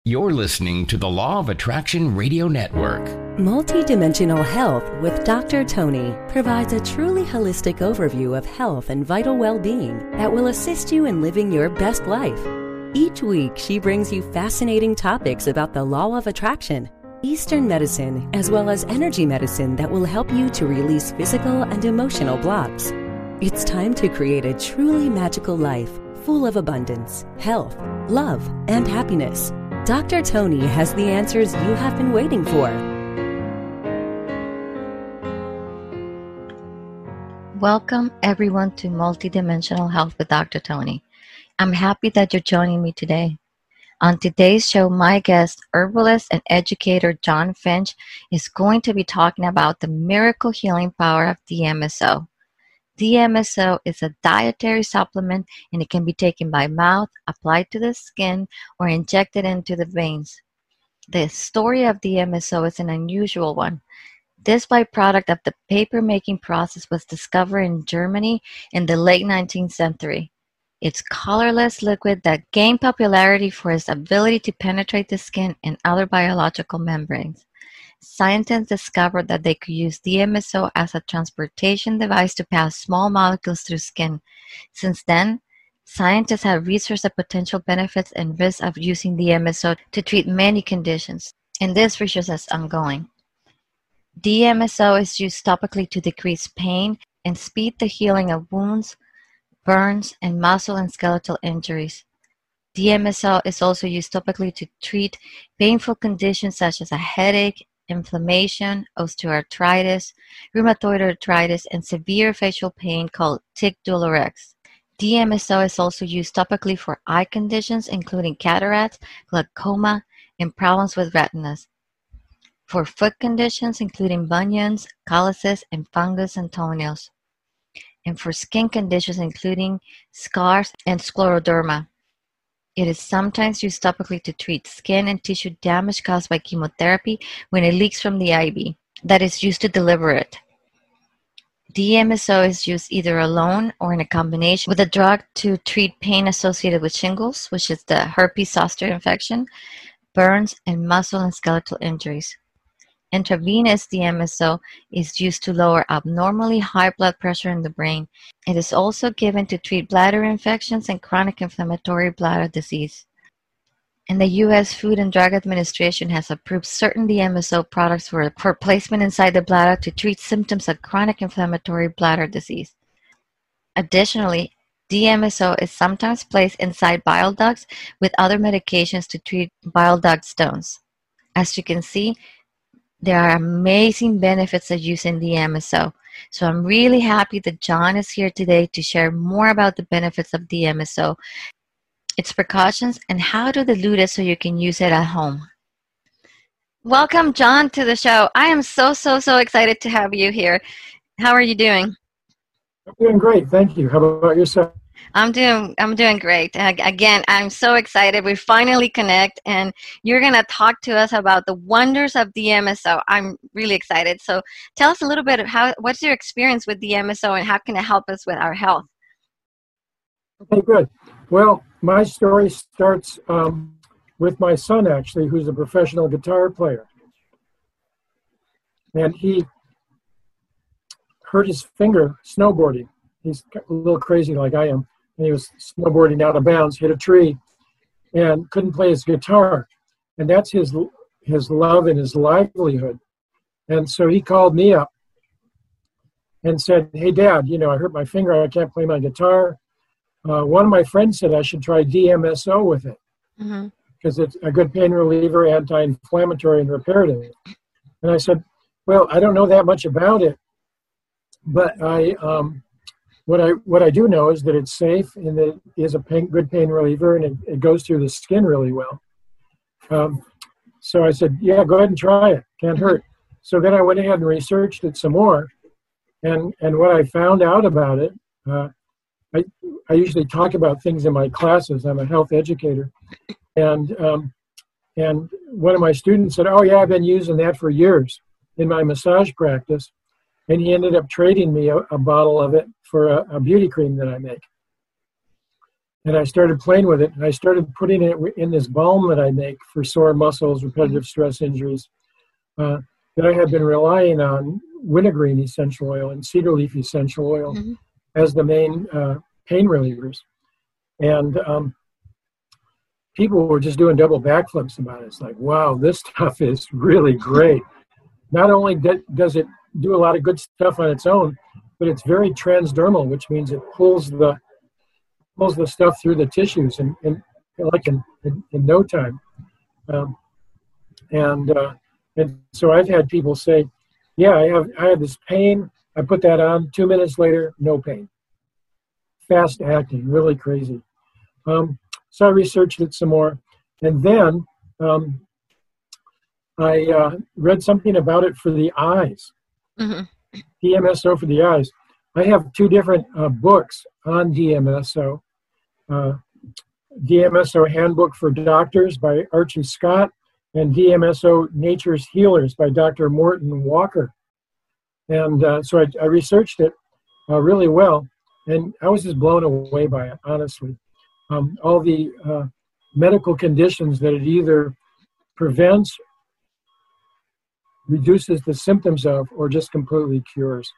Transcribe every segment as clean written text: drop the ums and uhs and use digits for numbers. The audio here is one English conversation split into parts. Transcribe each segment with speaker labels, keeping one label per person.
Speaker 1: You're listening to the Law of Attraction Radio Network.
Speaker 2: Multidimensional Health with Dr. Tony provides a truly holistic overview of health and vital well-being that will assist you in living your best life. Each week, she brings you fascinating topics about the law of attraction, Eastern medicine, as well as energy medicine that will help you to release physical and emotional blocks. It's time to create a truly magical life full of abundance, health, love, and happiness. Dr. Tony has the answers you have been waiting for.
Speaker 3: Welcome, everyone, to Multidimensional Health with Dr. Tony. I'm happy that you're joining me today. On today's show, my guest, herbalist and educator John Finch, is going to be talking about the miracle healing power of DMSO. DMSO is a dietary supplement, and it can be taken by mouth, applied to the skin, or injected into the veins. The story of DMSO is an unusual one. This byproduct of the paper-making process was discovered in Germany in the late 19th century. It's colorless liquid that gained popularity for its ability to penetrate the skin and other biological membranes. Scientists discovered that they could use DMSO as a transportation device to pass small molecules through skin. Since then, scientists have researched the potential benefits and risks of using DMSO to treat many conditions, and this research is ongoing. DMSO is used topically to decrease pain and speed the healing of wounds, burns, and muscle and skeletal injuries. DMSO is also used topically to treat painful conditions such as a headache, inflammation, osteoarthritis, rheumatoid arthritis, and severe facial pain called tic doulorex. DMSO is also used topically for eye conditions including cataracts, glaucoma, and problems with retinas. For foot conditions including bunions, calluses, and fungus and toenails. And for skin conditions including scars and scleroderma. It is sometimes used topically to treat skin and tissue damage caused by chemotherapy when it leaks from the IV that is used to deliver it. DMSO is used either alone or in a combination with a drug to treat pain associated with shingles, which is the herpes zoster infection, burns, and muscle and skeletal injuries. Intravenous DMSO is used to lower abnormally high blood pressure in the brain. It is also given to treat bladder infections and chronic inflammatory bladder disease. And the U.S. Food and Drug Administration has approved certain DMSO products for placement inside the bladder to treat symptoms of chronic inflammatory bladder disease. Additionally, DMSO is sometimes placed inside bile ducts with other medications to treat bile duct stones. As you can see, there are amazing benefits of using DMSO. So I'm really happy that John is here today to share more about the benefits of DMSO, its precautions, and how to dilute it so you can use it at home. Welcome, John, to the show. I am so excited to have you here. How are you doing?
Speaker 4: I'm doing great. Thank you. How about yourself?
Speaker 3: I'm doing great. Again, I'm so excited. We finally connect, and you're going to talk to us about the wonders of DMSO. I'm really excited. So tell us a little bit of what's your experience with DMSO and how can it help us with our health?
Speaker 4: Okay, good. Well, my story starts with my son, actually, who's a professional guitar player. And he hurt his finger snowboarding. He's a little crazy like I am. And he was snowboarding out of bounds, hit a tree, and couldn't play his guitar. And that's his love and his livelihood. And so he called me up and said, "Hey, Dad, I hurt my finger. I can't play my guitar. One of my friends said I should try DMSO with it because it's a good pain reliever, anti-inflammatory, and reparative." And I said, "Well, I don't know that much about it, but what I do know is that it's safe and that it is a good pain reliever, and it goes through the skin really well." So I said, "Yeah, go ahead and try it. Can't hurt." So then I went ahead and researched it some more, and what I found out about it, I usually talk about things in my classes. I'm a health educator, and one of my students said, "Oh yeah, I've been using that for years in my massage practice." And he ended up trading me a bottle of it for a beauty cream that I make. And I started playing with it, and I started putting it in this balm that I make for sore muscles, repetitive stress injuries, that I had been relying on wintergreen essential oil and cedar leaf essential oil as the main pain relievers. And people were just doing double backflips about it. It's like, wow, this stuff is really great. Not only does it do a lot of good stuff on its own, but it's very transdermal, which means it pulls the stuff through the tissues in no time. And so I've had people say, yeah, I have this pain. I put that on. 2 minutes later, no pain. Fast acting, really crazy. So I researched it some more. And then I read something about it for the eyes. DMSO for the eyes. I have 2 different books on DMSO. DMSO Handbook for Doctors by Archie Scott, and DMSO Nature's Healers by Dr. Morton Walker. And so I researched it really well, and I was just blown away by it, honestly. All the medical conditions that it either prevents, reduces the symptoms of, or just completely cures.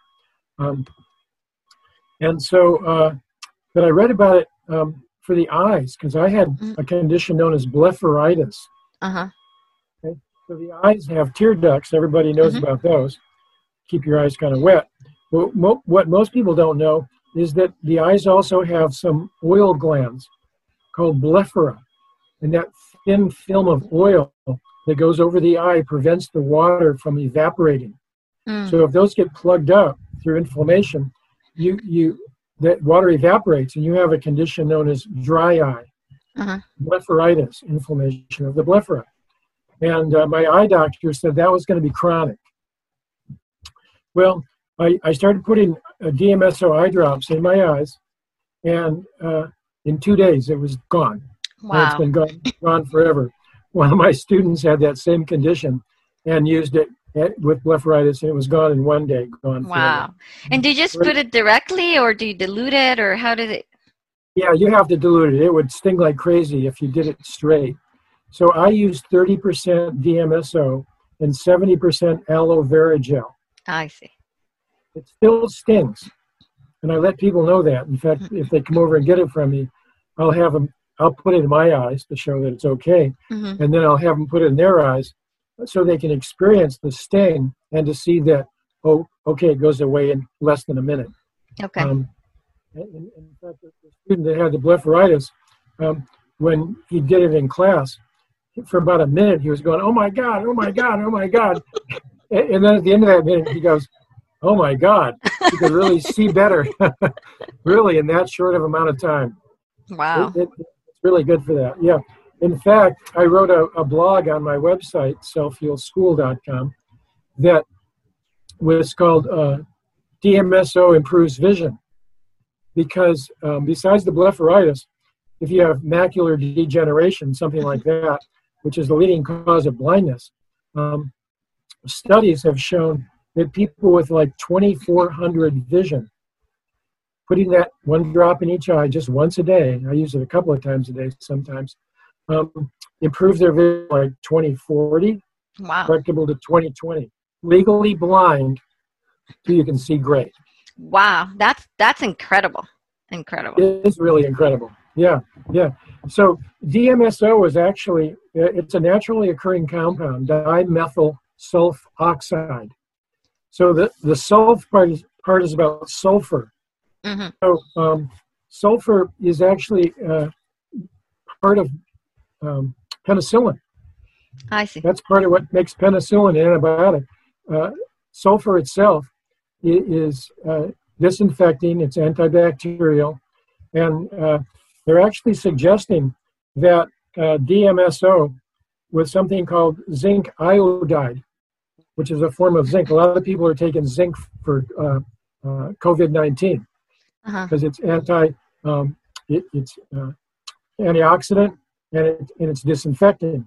Speaker 4: And so, but I read about it for the eyes, because I had a condition known as blepharitis. Okay? So the eyes have tear ducts. Everybody knows about those. Keep your eyes kind of wet. Well, what most people don't know is that the eyes also have some oil glands called blephara. And that thin film of oil that goes over the eye prevents the water from evaporating. So if those get plugged up through inflammation, that water evaporates, and you have a condition known as dry eye, blepharitis, inflammation of the blephara. And my eye doctor said that was going to be chronic. Well, I started putting DMSO eye drops in my eyes, and in 2 days it was gone.
Speaker 3: Wow.
Speaker 4: And it's been gone forever. One of my students had that same condition and used it with blepharitis, and it was gone in 1 day. Gone.
Speaker 3: Wow.
Speaker 4: Forever.
Speaker 3: And did you just put it directly, or do you dilute it, or how did it?
Speaker 4: Yeah, you have to dilute it. It would sting like crazy if you did it straight. So I used 30% DMSO and 70% aloe vera gel.
Speaker 3: I see.
Speaker 4: It still stings, and I let people know that. In fact, if they come over and get it from me, I'll put it in my eyes to show that it's okay, and then I'll have them put it in their eyes so they can experience the sting and to see that, oh, okay, it goes away in less than a minute.
Speaker 3: Okay.
Speaker 4: In fact, the student that had the blepharitis, when he did it in class, for about a minute, he was going, oh my God, oh my God, oh my God. And then at the end of that minute, he goes, oh my God, you could really see better, really, in that short of amount of time.
Speaker 3: Wow.
Speaker 4: It's really good for that, yeah. In fact, I wrote a blog on my website, selfhealschool.com, that was called DMSO Improves Vision. Because besides the blepharitis, if you have macular degeneration, something like that, which is the leading cause of blindness, studies have shown that people with like 2400 vision, putting that 1 drop in each eye just once a day, I use it a couple of times a day sometimes, improves their vision like 20/40, correctable to 20/20. Legally blind so you can see great.
Speaker 3: Wow, that's incredible. Incredible.
Speaker 4: It is really incredible. Yeah, yeah. So DMSO is actually, it's a naturally occurring compound, dimethyl sulfoxide. So the sulf part is about sulfur. So sulfur is actually part of penicillin.
Speaker 3: I see.
Speaker 4: That's part of what makes penicillin an antibiotic. Sulfur itself is disinfecting, it's antibacterial, and they're actually suggesting that DMSO with something called zinc iodide, which is a form of zinc. A lot of people are taking zinc for COVID-19 because it's it's antioxidant and it's disinfecting.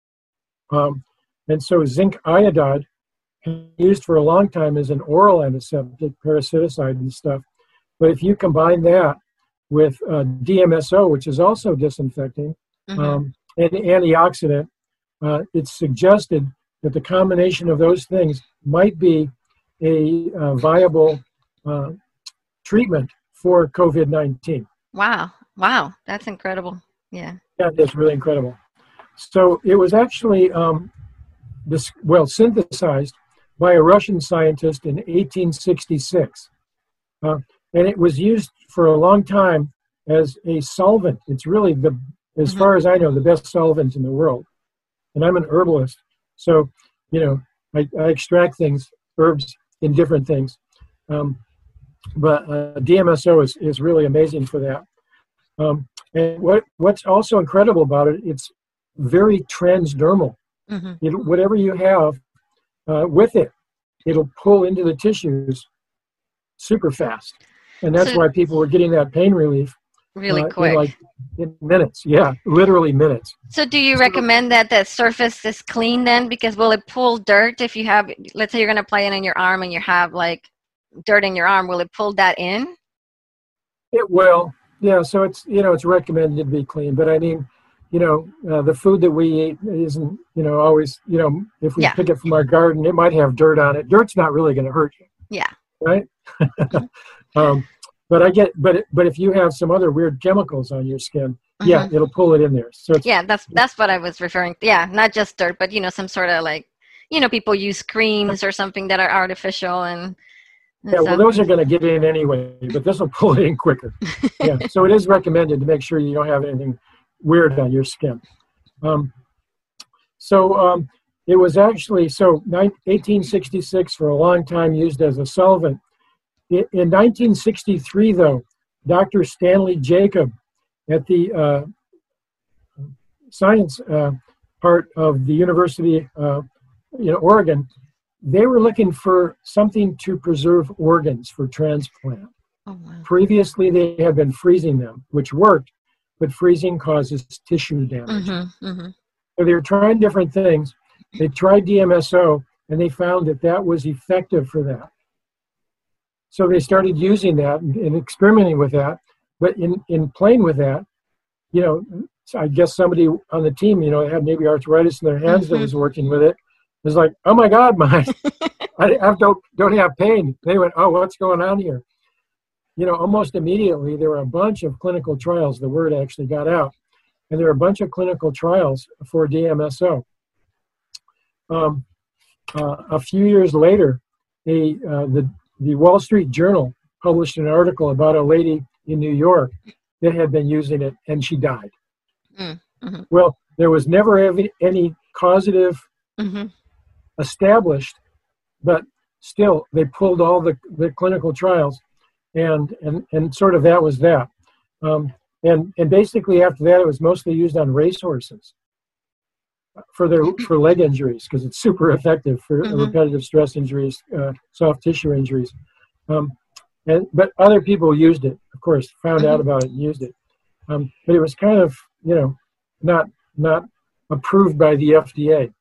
Speaker 4: And so zinc iodide, used for a long time as an oral antiseptic, parasiticide and stuff. But if you combine that with DMSO, which is also disinfecting, and antioxidant. It's suggested that the combination of those things might be a viable treatment for COVID-19.
Speaker 3: Wow. Wow. That's incredible. Yeah.
Speaker 4: Yeah, it's really incredible. So it was actually synthesized by a Russian scientist in 1866. And it was used for a long time as a solvent. It's really, as far as I know, the best solvent in the world. And I'm an herbalist. So, I extract herbs in different things. But DMSO is really amazing for that. And what's also incredible about it, it's very transdermal. Whatever you have with it, it'll pull into the tissues super fast. And that's why people were getting that pain relief
Speaker 3: really quick.
Speaker 4: In minutes. Yeah, literally minutes.
Speaker 3: So do you recommend that the surface is clean then? Because will it pull dirt if you have, let's say you're going to apply it on your arm and you have like dirt in your arm, will it pull that in?
Speaker 4: It will. Yeah, so it's, it's recommended to be clean. But I mean, the food that we eat isn't, always, if we pick it from our garden, it might have dirt on it. Dirt's not really going to hurt you.
Speaker 3: Yeah.
Speaker 4: Right? But if you have some other weird chemicals on your skin, it'll pull it in there. So
Speaker 3: that's what I was referring to. Yeah, not just dirt, but some sort of like, people use creams or something that are artificial and
Speaker 4: well, those are going to get in anyway, but this will pull it in quicker. Yeah, so it is recommended to make sure you don't have anything weird on your skin. It was actually 1866 for a long time used as a solvent. In 1963, though, Dr. Stanley Jacob at the science part of the University of Oregon, they were looking for something to preserve organs for transplant.
Speaker 3: Oh, wow.
Speaker 4: Previously, they had been freezing them, which worked, but freezing causes tissue damage. So they were trying different things. They tried DMSO, and they found that was effective for that. So they started using that and experimenting with that. But in playing with that, I guess somebody on the team, had maybe arthritis in their hands that was working with it. It was like, oh my God, I don't have pain. They went, oh, what's going on here? Almost immediately there were a bunch of clinical trials. The word actually got out, and there were a bunch of clinical trials for DMSO. A few years later, the Wall Street Journal published an article about a lady in New York that had been using it, and she died. Well, there was never any causative established, but still they pulled all the clinical trials, and sort of that was that. And basically after that, it was mostly used on racehorses for leg injuries, because it's super effective for repetitive stress injuries, soft tissue injuries. But other people used it, of course, found out about it and used it. But it was kind of, not approved by the FDA.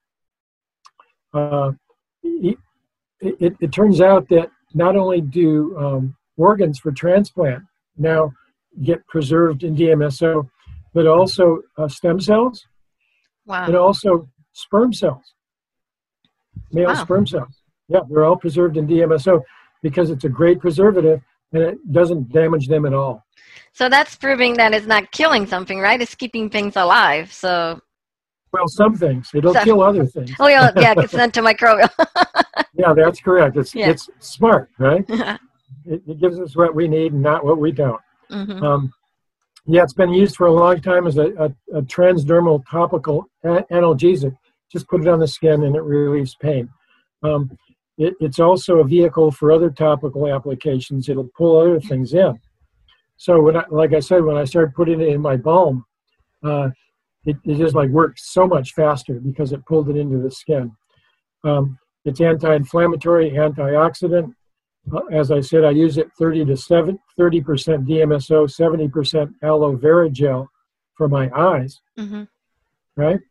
Speaker 4: It turns out that not only do organs for transplant now get preserved in DMSO, but also stem cells, and also sperm cells, male sperm cells. Yeah, they're all preserved in DMSO because it's a great preservative and it doesn't damage them at all.
Speaker 3: So that's proving that it's not killing something, right? It's keeping things alive. So.
Speaker 4: Well, some things. It'll kill other things.
Speaker 3: Oh, yeah, it's antimicrobial.
Speaker 4: Yeah, that's correct. It's smart, right? It gives us what we need and not what we don't. It's been used for a long time as a transdermal topical analgesic. Just put it on the skin and it relieves pain. It's also a vehicle for other topical applications. It'll pull other things in. So when I started putting it in my balm, it just worked so much faster because it pulled it into the skin. It's anti-inflammatory, antioxidant. As I said, I use it 30% DMSO, 70% aloe vera gel for my eyes, right?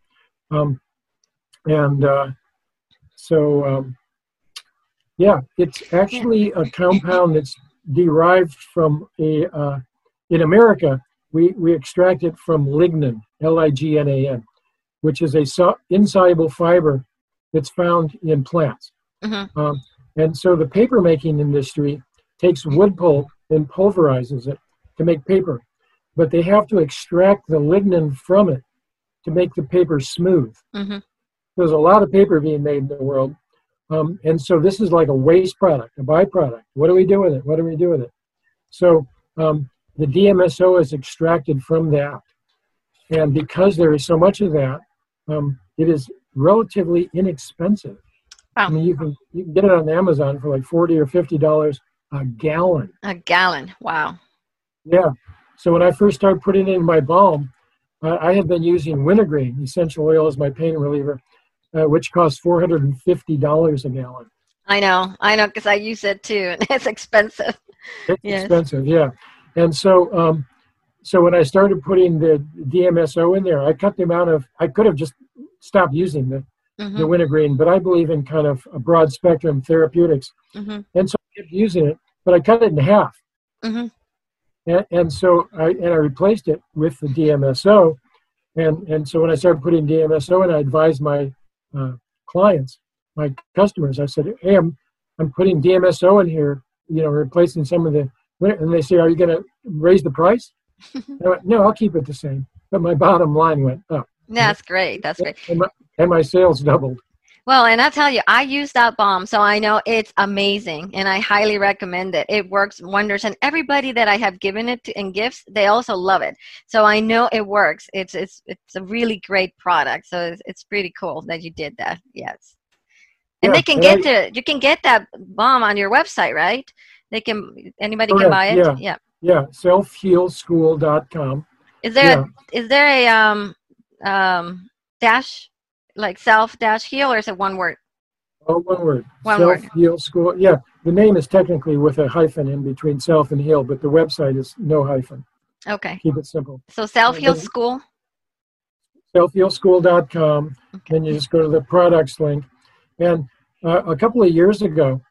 Speaker 4: It's actually a compound that's derived from a in America, we extract it from lignin, Lignan, which is a insoluble fiber that's found in plants.
Speaker 3: Mm-hmm.
Speaker 4: And so the paper making industry takes wood pulp and pulverizes it to make paper. But they have to extract the lignin from it to make the paper smooth.
Speaker 3: Mm-hmm.
Speaker 4: There's a lot of paper being made in the world. And so this is like a waste product, a byproduct. What do we do with it? What do we do with it? So the DMSO is extracted from that. And because there is so much of that, it is relatively inexpensive.
Speaker 3: Wow.
Speaker 4: I mean, you can get it on Amazon for like $40 or $50 a gallon.
Speaker 3: A gallon. Wow.
Speaker 4: Yeah. So when I first started putting it in my balm, I had been using wintergreen essential oil as my pain reliever, which costs $450 a gallon.
Speaker 3: I know, because I use it too, and it's expensive.
Speaker 4: It's
Speaker 3: Yes.
Speaker 4: expensive, yeah. And so, so when I started putting the DMSO in there, I cut the amount of. I could have just stopped using the wintergreen, but I believe in kind of a broad spectrum therapeutics, and so I kept using it, but I cut it in half.
Speaker 3: Mm-hmm.
Speaker 4: And so I replaced it with the DMSO, and so when I started putting DMSO in, I advised my clients, my customers. I said, "Hey, I'm putting DMSO in here, replacing some of the." And they say, "Are you going to raise the price?" I went, "No, I'll keep it the same." But my bottom line went up.
Speaker 3: That's great. That's great.
Speaker 4: And my sales doubled.
Speaker 3: Well, and I tell you, I use that balm, so I know it's amazing, and I highly recommend it. It works wonders, and everybody that I have given it to in gifts, they also love it. So I know it works. It's a really great product. So it's pretty cool that you did that. Yes, and
Speaker 4: Yeah,
Speaker 3: they can
Speaker 4: and
Speaker 3: you can get that balm on your website, right? Anybody can
Speaker 4: Correct,
Speaker 3: buy it. Yeah.
Speaker 4: Yeah, selfhealschool.com.
Speaker 3: Is there a dash, like self-heal, or is it one word?
Speaker 4: Oh, one word.
Speaker 3: One word.
Speaker 4: Self-heal school. Yeah, the name is technically with a hyphen in between self and heal, but the website is no hyphen.
Speaker 3: Okay.
Speaker 4: Keep it simple.
Speaker 3: So Self-Heal School?
Speaker 4: Selfhealschool.com.
Speaker 3: Okay.
Speaker 4: Then you just go to the products link. And a couple of years ago,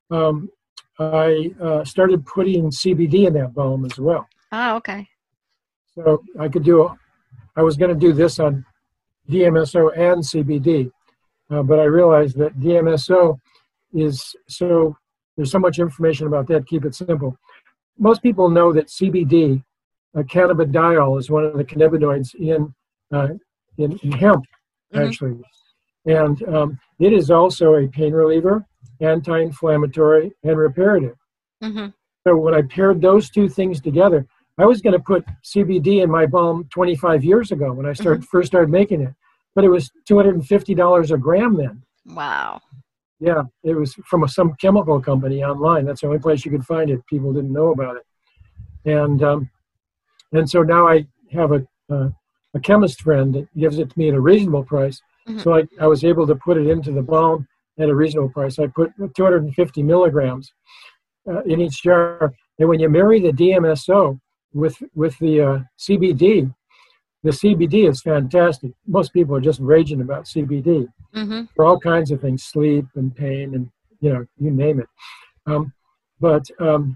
Speaker 4: I started putting CBD in that balm as well.
Speaker 3: Oh, okay.
Speaker 4: So I was going to do this on DMSO and CBD, but I realized that DMSO there's so much information about that. Keep it simple. Most people know that CBD, cannabidiol, is one of the cannabinoids in hemp, actually. And it is also a pain reliever, anti-inflammatory, and reparative. So when I paired those two things together, I was going to put CBD in my balm 25 years ago when I first started making it, but it was $250 a gram then.
Speaker 3: Wow.
Speaker 4: Yeah, it was from some chemical company online. That's the only place you could find it. People didn't know about it, and so now I have a chemist friend that gives it to me at a reasonable price. So I was able to put it into the balm at a reasonable price. I put 250 milligrams in each jar, and when you marry the DMSO with the CBD, the CBD is fantastic. Most people are just raging about CBD for all kinds of things, sleep and pain, and you name it. But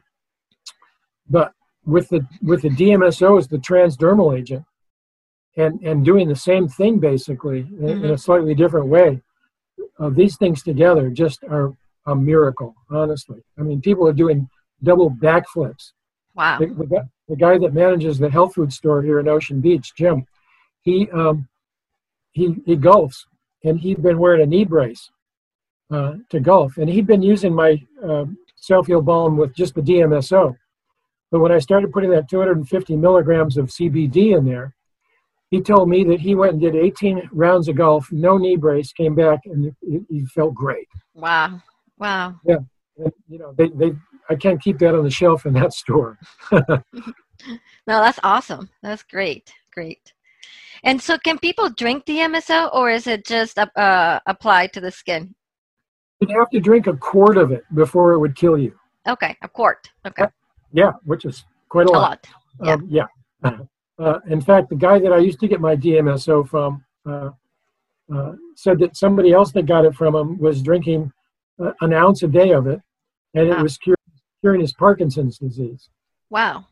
Speaker 4: with the DMSO as the transdermal agent, and doing the same thing basically in a slightly different way, these things together just are a miracle. Honestly, I mean, people are doing double backflips.
Speaker 3: Wow.
Speaker 4: The guy that manages the health food store here in Ocean Beach, Jim, he golfs, and he'd been wearing a knee brace to golf, and he'd been using my Self-Heal Balm with just the DMSO. But when I started putting that 250 milligrams of CBD in there, he told me that he went and did 18 rounds of golf, no knee brace, came back, and he felt great.
Speaker 3: Wow. Wow.
Speaker 4: Yeah. And, I can't keep that on the shelf in that store.
Speaker 3: No, that's awesome. That's great. Great. And so can people drink DMSO, or is it just applied to the skin?
Speaker 4: You'd have to drink a quart of it before it would kill you.
Speaker 3: Okay, a quart. Okay.
Speaker 4: Yeah, which is quite a lot.
Speaker 3: Yeah.
Speaker 4: In fact, the guy that I used to get my DMSO from said that somebody else that got it from him was drinking an ounce a day of it, and it was curing his Parkinson's disease.
Speaker 3: Wow.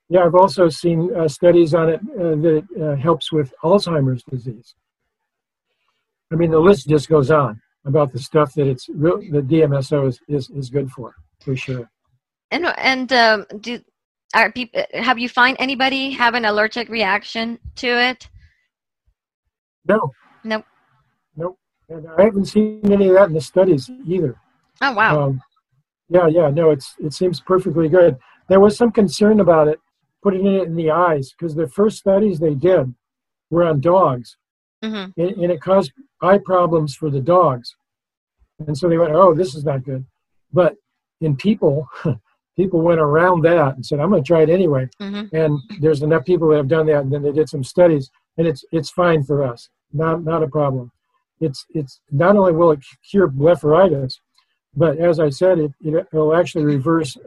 Speaker 4: Yeah, I've also seen studies on it that it helps with Alzheimer's disease. I mean, the list just goes on about the stuff that the DMSO is good for sure.
Speaker 3: And are people, have you find anybody have an allergic reaction to it?
Speaker 4: No.
Speaker 3: Nope.
Speaker 4: Nope. And I haven't seen any of that in the studies either.
Speaker 3: Oh, wow.
Speaker 4: Yeah, no, it seems perfectly good. There was some concern about it, putting it in the eyes, because the first studies they did were on dogs, and it caused eye problems for the dogs. And so they went, oh, this is not good. But in people, people went around that and said, I'm going to try it anyway. And there's enough people that have done that, and then they did some studies, and it's fine for us, not a problem. It's not only will it cure blepharitis, but as I said, it will actually reverse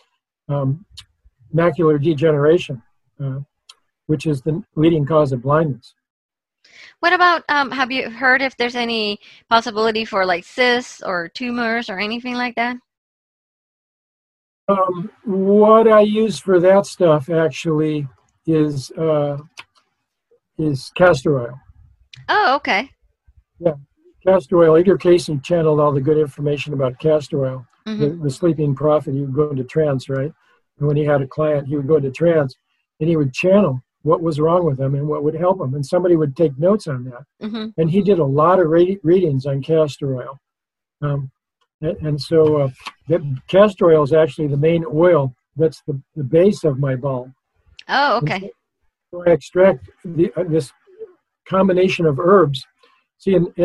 Speaker 4: macular degeneration, which is the leading cause of blindness.
Speaker 3: What about, have you heard if there's any possibility for like cysts or tumors or anything like that?
Speaker 4: What I use for that stuff actually is castor oil.
Speaker 3: Oh, okay.
Speaker 4: Yeah, castor oil. Edgar Cayce channeled all the good information about castor oil. The sleeping prophet, he would go into trance, right? And when he had a client, he would go into trance, and he would channel what was wrong with them and what would help them. And somebody would take notes on that. And he did a lot of readings on castor oil. And so castor oil is actually the main oil that's the base of my balm.
Speaker 3: Oh, okay.
Speaker 4: So I extract this combination of herbs. See, in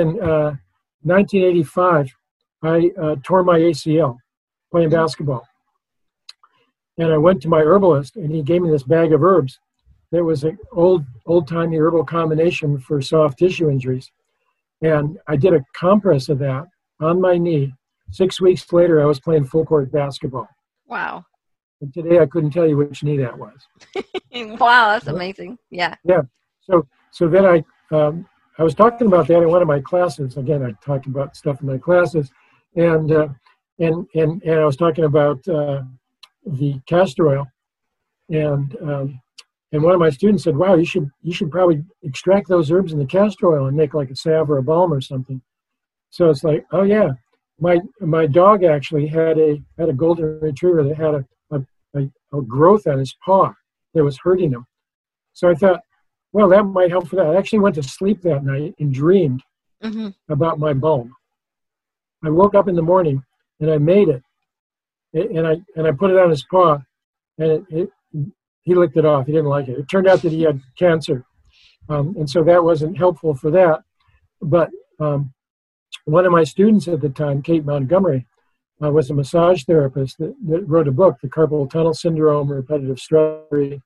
Speaker 4: 1985, I tore my ACL playing basketball. And I went to my herbalist, and he gave me this bag of herbs. That was an old-timey herbal combination for soft tissue injuries. And I did a compress of that on my knee. 6 weeks later, I was playing full-court basketball.
Speaker 3: Wow.
Speaker 4: And today, I couldn't tell you which knee that was.
Speaker 3: Wow, that's amazing. Yeah.
Speaker 4: Yeah. So then I was talking about that in one of my classes. Again, I talked about stuff in my classes. And I was talking about the castor oil. And one of my students said, wow, you should probably extract those herbs in the castor oil and make like a salve or a balm or something. So it's like, oh yeah, my dog actually had a golden retriever that had a growth on his paw that was hurting him. So I thought, well, that might help for that. I actually went to sleep that night and dreamed about my balm. I woke up in the morning and I made it, and I put it on his paw, and he licked it off. He didn't like it. It turned out that he had cancer, and so that wasn't helpful for that. But one of my students at the time, Kate Montgomery, was a massage therapist that wrote a book, The Carpal Tunnel Syndrome, Repetitive Stress.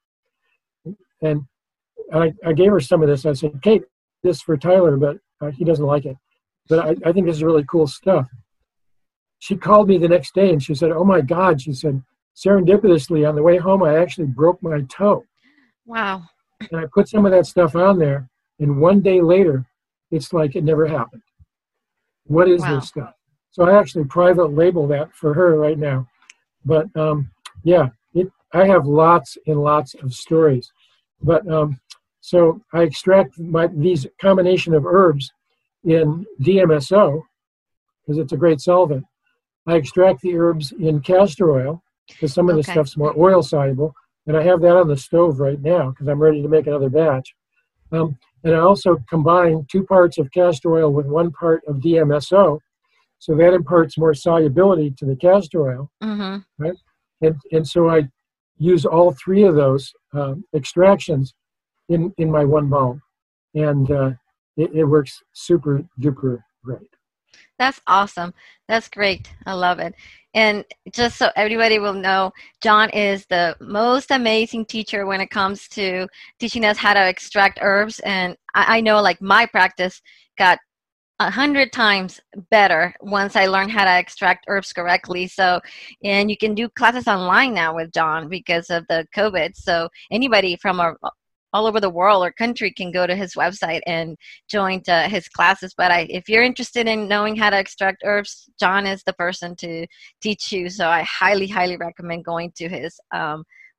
Speaker 4: And I gave her some of this. I said, Kate, this is for Tyler, but he doesn't like it. But I think this is really cool stuff. She called me the next day and she said, oh my God, she said, serendipitously on the way home, I actually broke my toe.
Speaker 3: Wow.
Speaker 4: And I put some of that stuff on there, and one day later, it's like it never happened. What is this stuff? So I actually private label that for her right now. But yeah, I have lots and lots of stories. But so I extract these combination of herbs in DMSO because it's a great solvent. I extract the herbs in castor oil because some of the stuff's more oil soluble, and I have that on the stove right now because I'm ready to make another batch. And I also combine 2 parts of castor oil with 1 part of DMSO, so that imparts more solubility to the castor oil. Right? And so I use all 3 of those extractions in my one balm, and it works super duper great.
Speaker 3: That's awesome. That's great. I love it. And just so everybody will know, John is the most amazing teacher when it comes to teaching us how to extract herbs. And I know like my practice got 100 times better once I learned how to extract herbs correctly. So, and you can do classes online now with John because of the COVID. So anybody from all over the world or country can go to his website and join his classes. But if you're interested in knowing how to extract herbs, John is the person to teach you. So I highly, highly recommend going to his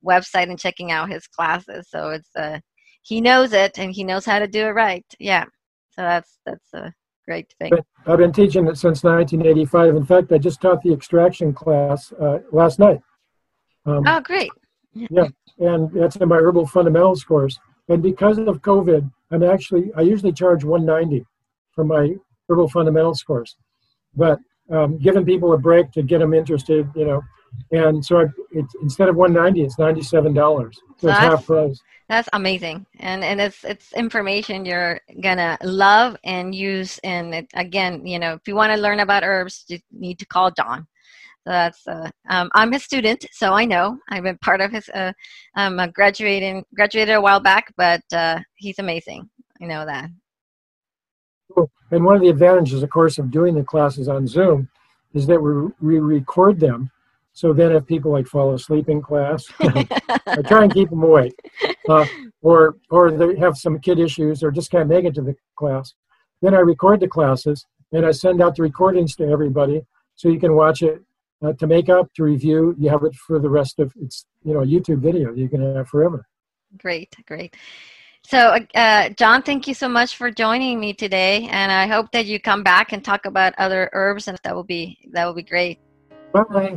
Speaker 3: website and checking out his classes. So it's he knows it and he knows how to do it right. Yeah. So that's a great thing.
Speaker 4: I've been teaching it since 1985. In fact, I just taught the extraction class last night.
Speaker 3: Oh, great.
Speaker 4: Yeah, and that's in my Herbal Fundamentals course. And because of COVID, I usually charge $190 for my Herbal Fundamentals course. But giving people a break to get them interested, and so instead of $190, it's $97. So it's half price.
Speaker 3: That's amazing, and it's information you're gonna love and use. And again, if you want to learn about herbs, you need to call John. So that's I'm his student, so I know I've been part of his. I'm graduated a while back, but he's amazing. I know that.
Speaker 4: Cool. And one of the advantages, of course, of doing the classes on Zoom is that we record them. So then if people fall asleep in class, I try and keep them awake. Or they have some kid issues or just can't make it to the class. Then I record the classes and I send out the recordings to everybody so you can watch it to make up, to review. You have it for the rest of it's a YouTube video you can have forever. Great.
Speaker 3: So, John, thank you so much for joining me today, and I hope that you come back and talk about other herbs, and that will be great.
Speaker 4: Bye.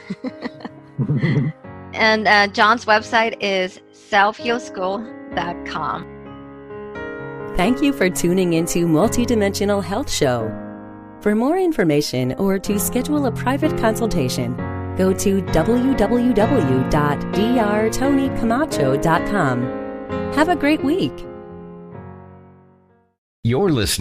Speaker 3: And John's website is selfhealschool.com.
Speaker 2: Thank you for tuning into Multidimensional Health Show. For more information or to schedule a private consultation, go to www.drtonycamacho.com. Have a great week.
Speaker 1: You're listening